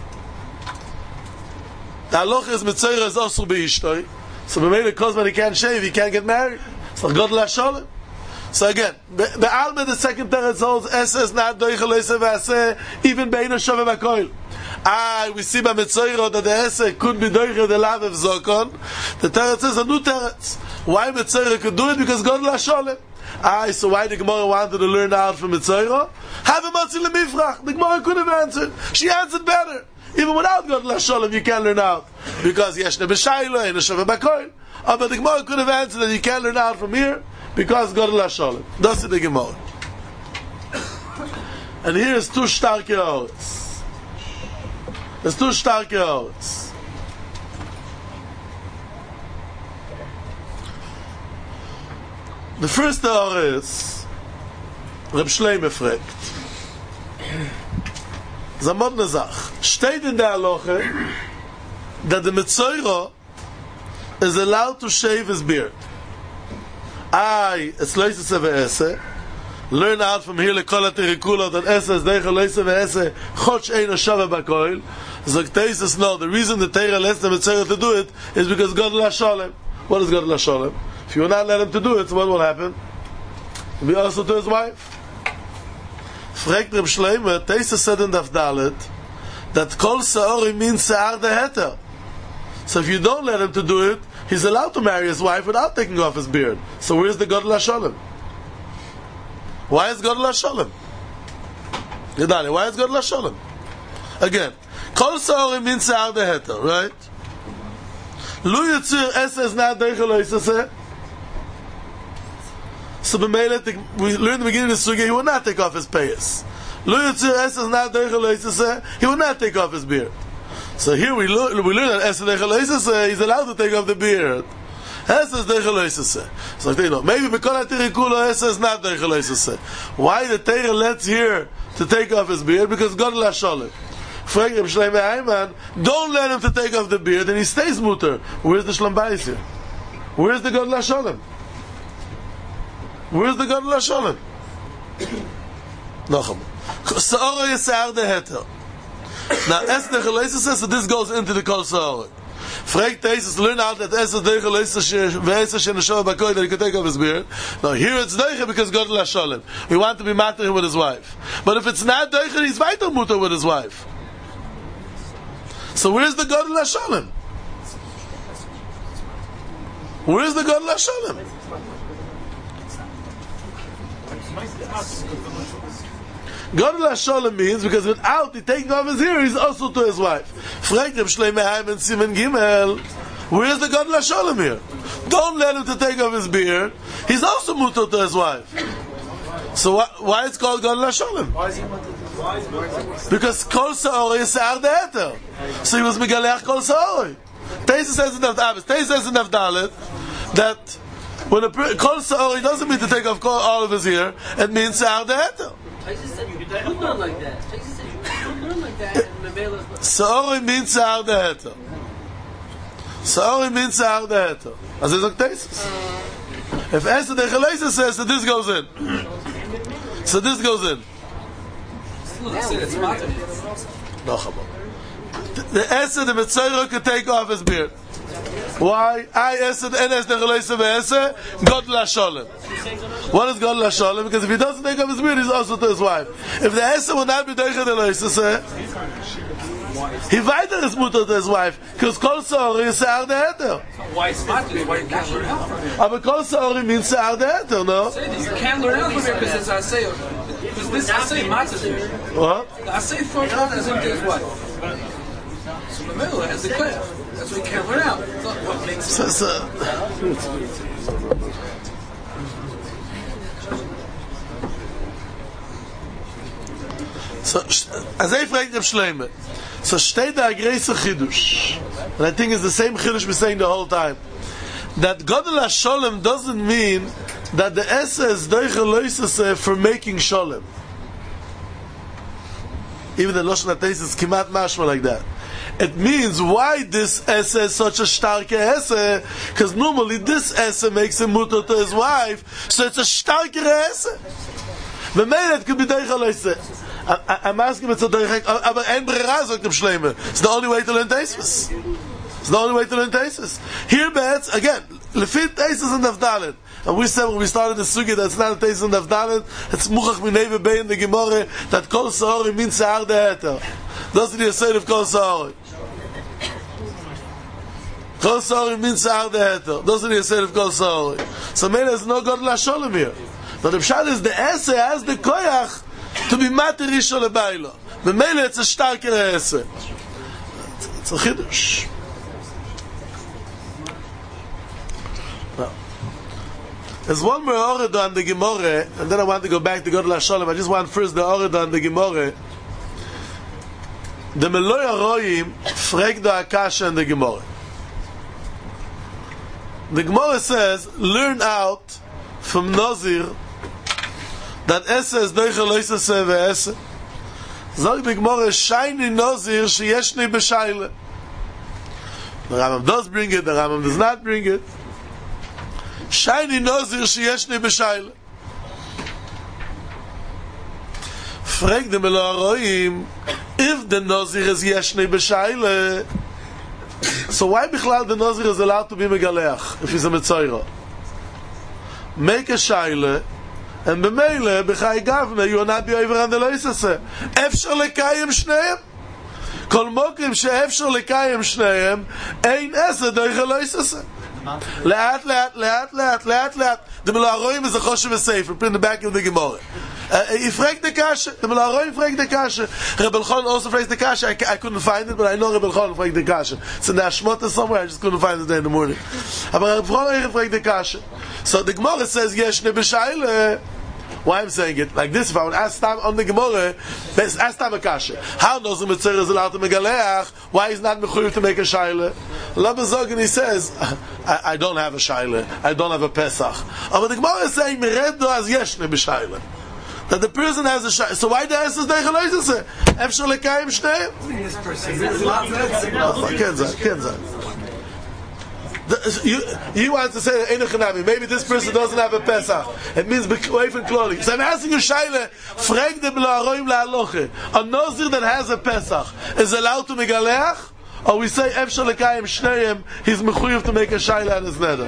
The halacha is Mitzoiro is osur be'ishtoi, so b'meila because when he can't shave he can't get married. So godel ha-sholem. So again, be'alme the second teretz holds ese is not doiche lo yisase ve'ese even be'eino shove b'koil. We see by Mitzoiro that the ese could be doiche the lav of Zokon. The teretz is a new teretz. Why Mitzoiro could do it? Because godel ha-sholem. So why the Gemara wanted to learn out from Mitzoiro? Have a matzi lemifrach. The Gemara could have answered. She answered better. Even without godel ha-sholem, you can learn out because Yeshne B'Shailo and Shove b'koil. But the Gemara could have answered that you can learn out from here because godel ha-sholem. That's the Gemara. And here is two starke oros. There's two starke oros. The first or is Reb Shlomo fragt. Zamodne Sach. Steht in der Halacha that the Metzoira is allowed to shave his beard. It's loise ve'ese. Learn out from here lekol terikula that ese is deicha loise ve'ese choch eino shava bakoil. Zokteis no. The reason the Torah lets the Metzoira to do it is because God la shalem. What is God la shalem? If you will not let him to do it, so what will happen? He'll be also to his wife. Fragt Reb Shlomo, Teisa said in Daf Dalet that kol sa'ori means sa'ar de heter. So if you don't let him to do it, he's allowed to marry his wife without taking off his beard. So where's the Gadol HaSholem? Why is Gadol HaSholem? Yadali, why is Gadol HaSholem? Again, kol sa'ori means sa'ar de heter, right? Lu yitzir ese is not deichel oisese. So we learned at the beginning of the sugya, he would not take off his payas. Lu yitzir ese is not deichel oisese. He would not take off his beard. So here we learn that ese deichel oisese, he's allowed to take off the beard. Ese is deichel oisese. So you know, maybe because tirikulo ese is not deichel oisese. Why the Torah lets here to take off his beard? Because God la shalom. Frag Reb Shlomo Ayman, don't let him to take off the beard, and he stays muter. Where's the Shlom Bayis here? Where's the Gadol HaSholem? Where's the Gadol HaSholem? Nacham. Sa'oro yisa'ar de heter. Now, es de chaleisa says, so this goes into the kol sa'oro. Frag Teisus, learn out that es de chaleisa ve'esa she'neshava b'koi, that he could take off his beard. Now, here it's deicha because Gadol HaSholem. We want to be matter him with his wife. But if it's not deicha, he's weiter muter with his wife. So where's the Gadol HaSholem? Where's the Gadol HaSholem? Gadol HaSholem means because without the taking off his hair, he's also to his wife. Frag Reb Shlomo Ayman Siman Gimel, where's the Gadol HaSholem here? Don't let him to take off his beard. He's also mutter to his wife. So why it's called Gadol HaSholem? Because kol sa'ori is sa'ar de heter. So he was megaleach kol sa'ori. Teisa says in Daf Dalet that when a kol sa'ori doesn't mean to take off all of his hair, it means sa'ar de heter. I just said you could learn like that. I just said you could learn like that in the Bela. Sa'ori means sa'ar de heter. Sa'ori means sa'ar de heter. As is like Teisa. If Esther de Chaleisa says that this goes in. So this goes in. No, the Esther, the Metzoira could take off his beard. Why? Esther and Esther Chaleisa ve'Esther, Gadol HaSholem. What is Gadol HaSholem? Because if he doesn't take off his beard, he's also to his wife. If the Esther would not be deicha de loisese, he weiter is mutter to his wife, because kol sa'ori is sa'ar de heter. why it's smart is why you can't learn out from it. But kol sa'ori means sa'ar de heter, no? You can't learn out from it because it's Asay. Because this Asay matters here. What? The Asay front out as him to his wife. So in the middle it has the clay. That's why you can't learn out. It's not what makes it. So, as I fragt Reb Shlomo, so steht da a greater chidush, and I think it's the same chidush we're saying the whole time, that Gadol HaSholem doesn't mean that the essa is deicha loisese for making sholem. Even the Lashon HaTeis is kimat mashma like that. It means why this essa is such a starke essa, because normally this essa makes him mutter to his wife, so it's a starker essa. The man it could be deicha loisese. I'm asking him to direct, but ein brera sagt Reb Shlomo. It's the only way to learn Teisus. It's the only way to learn Teisus. Here, Be'etz, again, Lefit Teisus and Daf Dalet. And we said when we started the sugya that's not a Teisus and Daf Dalet, it's Muchach Minei Be'ei in the Gemara, that Kol Sa'ori means Sa'ar de Heter. Doesn't he say of Kol Sa'ori? Kol Sa'ori means Sa'ar de Heter. Doesn't he say of Kol Sa'ori? So maybe there's no Gadol HaSholem here. But the Pshat is the essay has the koyach to be mater Rishon lebaylo. The mele it's a starker essay. It's a chidush. There's one more Orada on the Gemara, and then I want to go back to Godel HaSholem. I just want first the Orada on the Gemara. The Meloi Aroyim frag the Akasha and the Gemara. The Gemara says, learn out from Nazir that Esa is Deichel Loisase ve'Esa. Zog the Gemara, shiny Nazir sheyeshni b'shayle. The Rambam does bring it, the Rambam does not bring it. Shiny Nazir sheyeshni b'shayle. Frag the Meloi Aroyim, if the Nazir is yeshni b'shayle, so why bichlal the Nazir is allowed to be megaleach if he's a Metzora? Make a shayle, and b'meile b'chai gavne you will not be over on the loisase. Efshar lekayim shneim. Kol mokim she'efshar lekayim shneim ein esa doiche loisase. Le'at. The Meloi Aroyim is a choshev v'sefer. Put in the back of the Gemara. He fragt the kasha. The Meloi Aroyim fragt the kasha. Rebbe Elchanan also frags the kasha. I couldn't find it, but I know Rebbe Elchanan fragt the kasha. It's in the Hashmata somewhere. I just couldn't find it there in the morning. But Rebbe Elchanan fragt the kasha. So the Gemara says yeshne b'shayle. Why I'm saying it like this? If I would ask Tam on the Gemara, ask Tam a kasha. How knows the Metzora is allowed to megaleach? Why is not mechuyev to make a shayle? Rabbi Zogan, he says, I don't have a shayle. I don't have a Pesach. But the Gemara is saying meredo as yeshne b'shayle. That the person has a shayle. So why the Esses Deichel Loisase? Efshar lekayim shneim? Kenzah. You want to say that maybe this person doesn't have a Pesach. It means be'ofen kloli. So I'm asking you, Shaila, frag the Meloi Aroyim la'aloche. A Nazir that has a Pesach is allowed to megaleach? Or we say efshar lekayim shneim, he's mechuyev to make a Shaila on his neder.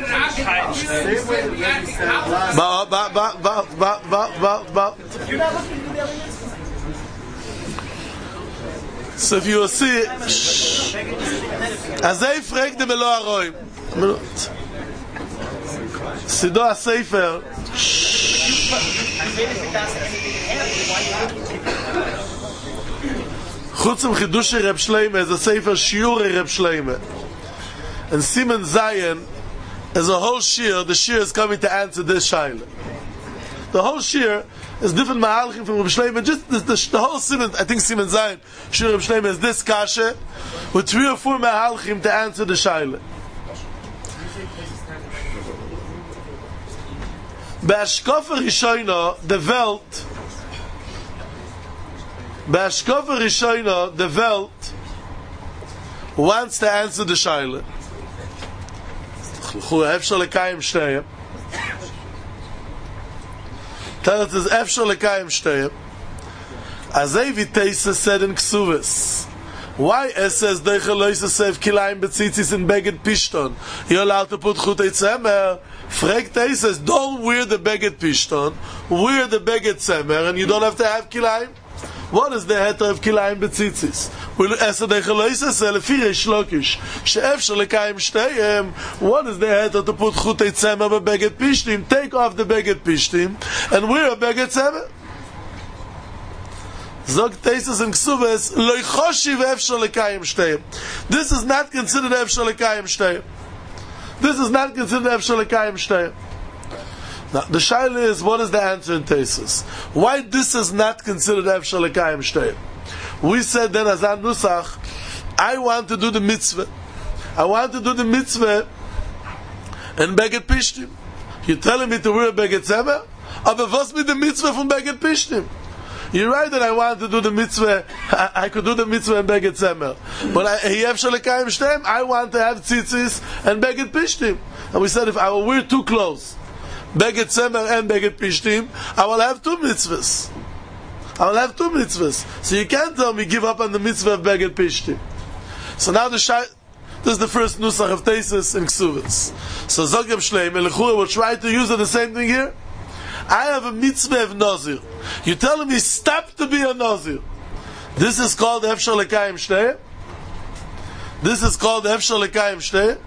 So if you will see, as they frag the Meloi Aroyim. Sido HaSefer Chutzim Chidushi Reb Shleime is a Sefer Shiurei Reb Shleime, and Siman Zayin is a whole shir. The shir is coming to answer this shaila. The whole shir is different mahalchim from Reb Shleime. Just the whole Siman, I think Siman Zayin Shir Reb Shleime is this kasha with 3 or 4 mahalchim to answer the shaila. Be'ashkofa Rishoyna, the Welt. Be'ashkofa Rishoyna, the Welt wants to answer the shaila. Efshar lekayim shteyim. Tell it is efshar lekayim shteyim. Azay v'teisa said in Ksuvas. Why it says Deichel Loisase kilayim betzitzis in beged pishton? You're allowed to put chutei tzemer. Frag says, don't wear the beged pishton, wear the beged tzemer, and you don't have to have kilayim. What is the heter of kilayim betzitzis? What is the heter to put chutei tzemer with beged pishtim? Take off the beged pishtim and wear a beged tzemer. Zog Teisus and Ksubes loy choshiv efshar lekayim shteyim. This is not considered efshar lekayim shteyim. This is not considered efshar lekayim shteyim. Now the shaila is, what is the answer in Teisus? Why this is not considered efshar lekayim shteyim? We said then as an nusach, I want to do the mitzvah. I want to do the mitzvah and beged pishtim. You're telling me to wear a beged tzemer? Aber was mit the mitzvah from beged pishtim? You're right that I want to do the mitzvah. I could do the mitzvah and beged tzemer, but I want to have tzitzis and beged pishtim. And we said if I will wear 2 clothes, beged tzemer and beged pishtim, I will have 2 mitzvahs. So you can't tell me give up on the mitzvah of beged pishtim. So now this is the first nusach of Teisus and Ksuvas. So Zog Reb Shleime will try to use the same thing here. I have a mitzvah of Nazir. You're telling me stop to be a Nazir. This is called efshar lekayim shteyim? This is called efshar lekayim shteyim?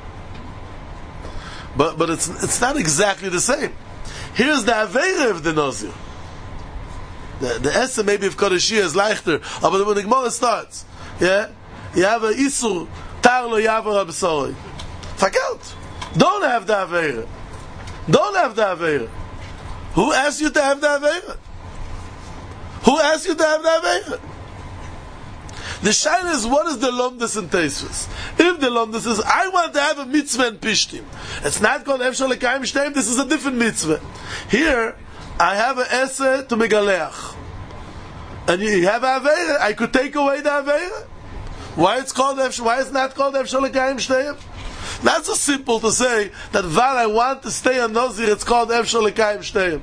But it's not exactly the same. Here's the aveira of the Nazir. The essence maybe of Kodashia is leichter, but when the Gemara starts, yeah, you have a isur tar lo yavar absoroi. Fuck out. Don't have the aveira. Don't have the Aveira. Who asked you to have the Aveira? Who asked you to have the Aveira? The shayla is, what is the lomdus and teisvus? If the lomdus is, I want to have a mitzvah and pishtim, it's not called efshar lekayim shteim, this is a different mitzvah. Here, I have an eseh to megaleach. And you have a aveira, I could take away the aveira. Why it's not called efshar lekayim shteim? Not so simple to say that while I want to stay a Nazir, it's called efshar lekayim shteim.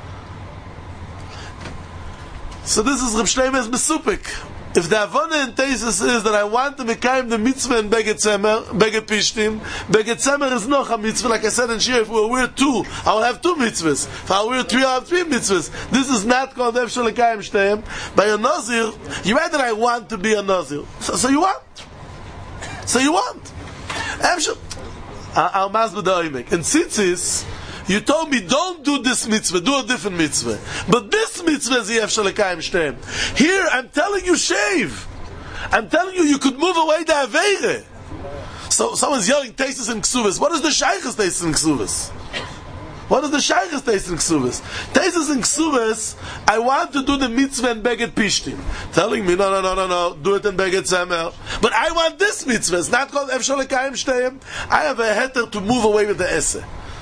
So this is Reb Shleimer's mesupik. If the Avona and Tesis is that I want to mekayim the mitzvah in Beged Tzemer, Beged Pishtim, Beged Tzemer is noch a mitzvah, like I said in Shir, if we wear two, I will have two mitzvahs. If I wear three, I have three mitzvahs. This is not called efshar lekayim shteim. By a Nazir, you read that I want to be a Nazir. So you want. So you want. Efshar. I'll masbid the oimek. In Tzitzis, you told me, don't do this mitzvah, do a different mitzvah. But this mitzvah is efshar lekayim shteim. Here, I'm telling you, shave. I'm telling you, you could move away the aveire. So someone's yelling, Teisus and Ksuvas. What is the shaychus Teisus and Ksuvas? What is the shaychus Teisus and Ksuvas? Teisus and Ksuvas, I want to do the mitzvah in Beged Pishtim. Telling me, no, do it in Beged Tzemer. But I want this mitzvah. It's not called efshar lekayim shteim. I have a heter to move away with the eseh.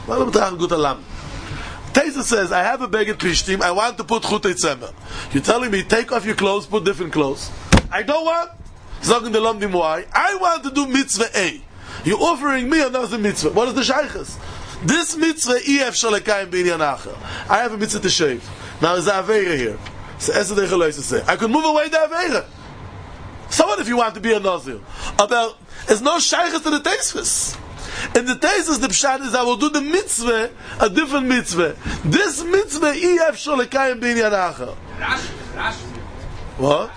Teisa says, I have a Beged Pishtim, I want to put Chutei Tzemer. You're telling me, take off your clothes, put different clothes. I don't want. Sagen the Lomdim why. I want to do mitzvah A. You're offering me another mitzvah. What is the shaychus? This mitzvah, efshar lekayim b'inyan acher. I have a mitzvah to shave. Now there's a aveira here. So I could move away the aveira. So what if you want to be a nazir? About, there's no shaychus to the teisvus. In the Teisus, the pshat is, I will do the mitzvah, a different mitzvah. This mitzvah, efshar lekayim b'inyan acher. What?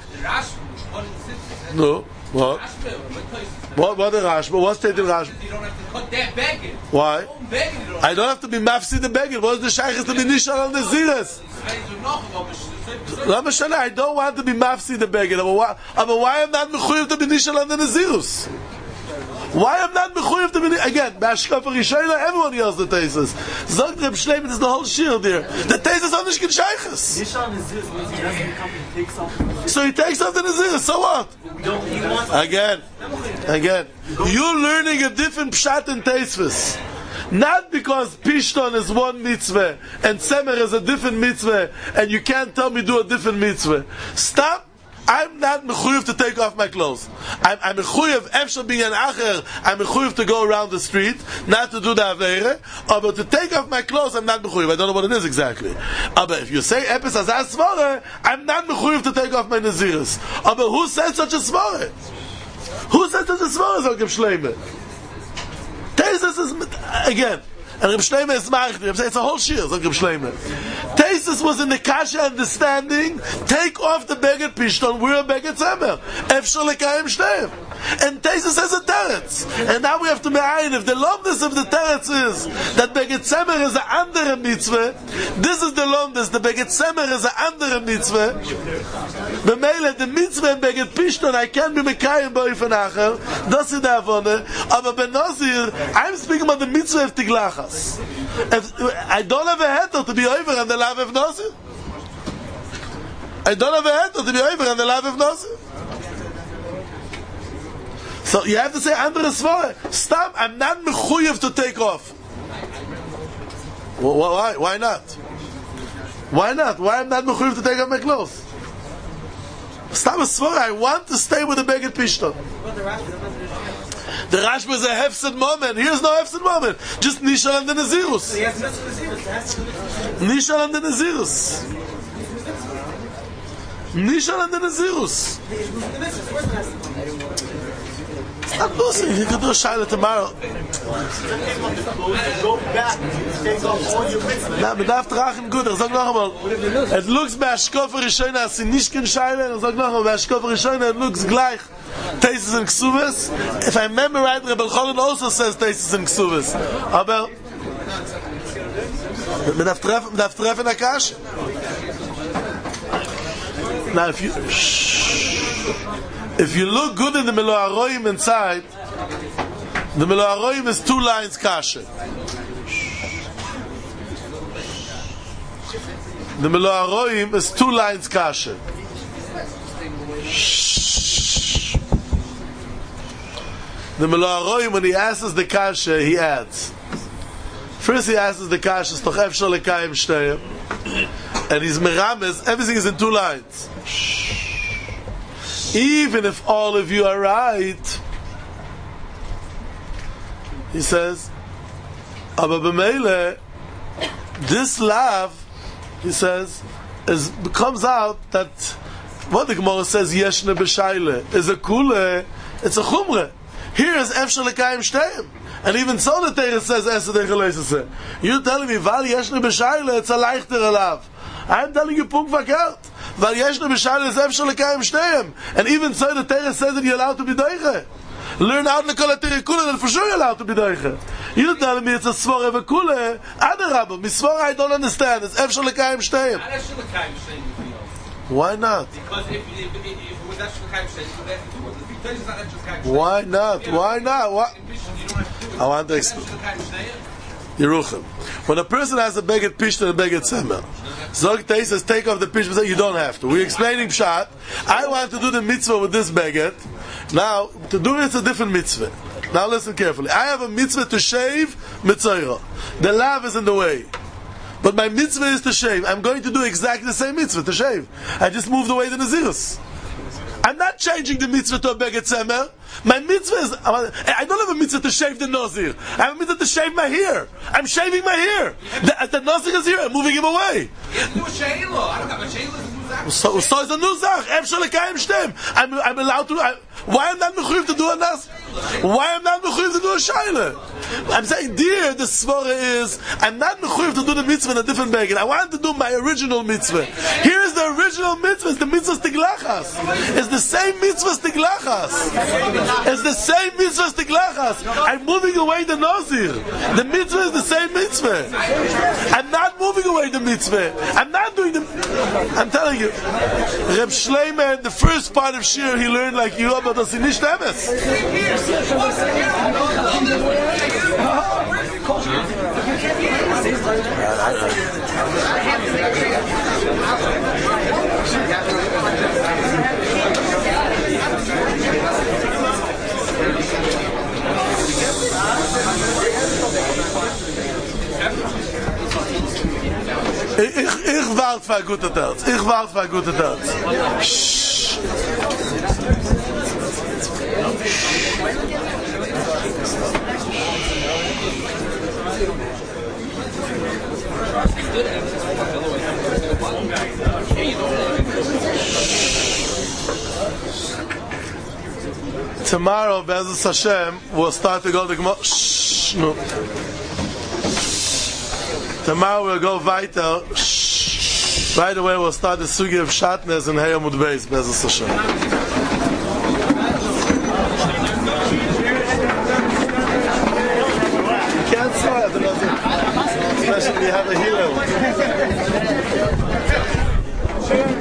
No. What? What the Rashba? What's taking Rashba? You don't have to cut that beggar. Why? I don't have to be mafsi the beggar. What's the shaychus to be nishal on the ziras? I don't want to be mafsi the beggar. But why am I not mechuyev to be nishal on the nazirus? Why am not mechuyev to be again? B'ashkafa Rishayna, everyone yells the Teisus. Zog Reb Shleimer is the whole shir there. The Teisus are nicht shaychus. So he takes off the nazirus. So what? Again. You're learning a different pshat in Teisvus. Not because Pishton is one mitzvah and Tzemer is a different mitzvah, and you can't tell me do a different mitzvah. Stop. I'm not mechuyev to take off my clothes. I'm mechuyev, efshar b'inyan acher, I'm mechuyev to go around the street, not to do the aveire, but to take off my clothes, I'm not mechuyev. I don't know what it is exactly. But if you say epis azah svara, I'm not mechuyev to take off my nazirus. But who said such a svara? Who said such a svara, Zog Reb Shleimer? Teisus is, again, and Reb Shleimer is ma'achdi. It's a whole shir, Zog Reb Shleimer. Teisus was in the kasha understanding, take off the Beged Pishton, we're a Beged Tzemer. Efshar lekayim shteim. And Teisus has a teretz. And now we have to me'ayin, if the lomdus of the teretz is that Beged Tzemer is a andere mitzvah, this is the lomdus, the Beged Tzemer is a andere mitzvah. B'meile, the mitzvah in Beged Pishton, I can't be mekayim b'oifen acher, das is the avone, aber benazir, I'm speaking about the mitzvah of tiglachas. I don't have a heter to be over on the lav of nazir. I don't have a heter to be over on the lav of nazir. So you have to say under the svara. Stop, I'm not mechuyev to take off. Why? Why not? Why not? Why am I not mechuyev to take off my clothes? Stop a svara. I want to stay with the Beged Pishton. The Rashba is a hefsid moment. Here's no hefsid moment. Just nishal and the nazirus. Nishal and the nazirus. Nishal and the nazirus. Stop losing. You can do a shayla tomorrow. Na, man darf trachen gut. Sag noch einmal. It looks bei Ashkofa Rishayna, as sie nicht kein shayla. Sag noch einmal, bei Ashkofa Rishayna, it looks gleich. Teisus and Ksuvas. If I remember right, Rebbe Cholon also says Teisus and Ksuvas. Aber man darf treffen Akash. Now if you look good in the Meloharoim inside, the Meloharoim is 2 lines kasha. The Melo Aroim is 2 lines kasha. The Melo Aroim, when he asks the kasha, he adds. First he asks the kasha, Stoch Efshar Lekayim Shteyem, and he's merames, everything is in 2 lines. Even if all of you are right, he says, aber b'meile, this lav, he says, comes out that what the Gemara says, Yeshne b'shayle, is a kule, it's a chumre. Here is Efshar Lekayim Shteyem. And even so the Torah says, Esed Echel. You're telling me, Val Yeshne b'shayle, it's a leichter alav. I'm telling you, Punkt verkehrt. Val Yeshne b'shayle is Efshar Lekayim Shteyem. And even so the Torah says that you're allowed to be doiche. Learn out the kol Torah kule, then for sure you're allowed to be doiche. You're telling me it's a svara v'kule. Adarabba, misvara I don't understand. It's Efshar Lekayim Shteyem. Why not? Because if it was Efshar Lekayim Shteyem, why not? Why not? What? I want to explain. Yeruchim. When a person has a beged pishta and a beged semer, Zog Tei says, take off the pishta, say you don't have to. We're explaining pshat. I want to do the mitzvah with this beged. Now, to do it's a different mitzvah. Now listen carefully. I have a mitzvah to shave mitzvah. The lav is in the way. But my mitzvah is to shave. I'm going to do exactly the same mitzvah, to shave. I just moved away the nazirus. I'm not changing the mitzvah to a beged semer. My mitzvah is, I don't have a mitzvah to shave the nazir. I have a mitzvah to shave my hair. I'm shaving my hair. The nazir is here. I'm moving him away. So is a nuzach. Efshar Lekayim Shteyem. I'm allowed to. Why am I not mechuyev to do a nazir? Why am I not mechuyev to do a shaila? I'm saying, dear, the svara is, I'm not mechuyev to do the mitzvah in a different beged. I want to do my original mitzvah. Here is the original mitzvah. It's the mitzvah stiglachas. It's the same mitzvah stiglachas. It's the same mitzvah stiglachas. I'm moving away the nazir. The mitzvah is the same mitzvah. I'm not moving away the mitzvah. I'm not doing the. I'm telling you, Reb Shleiman, the first part of Shir, he learned like you, but das ist nicht emes. Ich warte für ein guter Tag. Ich warte für ein guter Tag. Tomorrow, Be'ezus Hashem, we'll start to go to Gemara. No. Tomorrow we'll go weiter. Right away we'll start the sugi of Shatnez and Hey Amud Beis, Be'ezus Hashem. You can't say it, especially if you have a hero.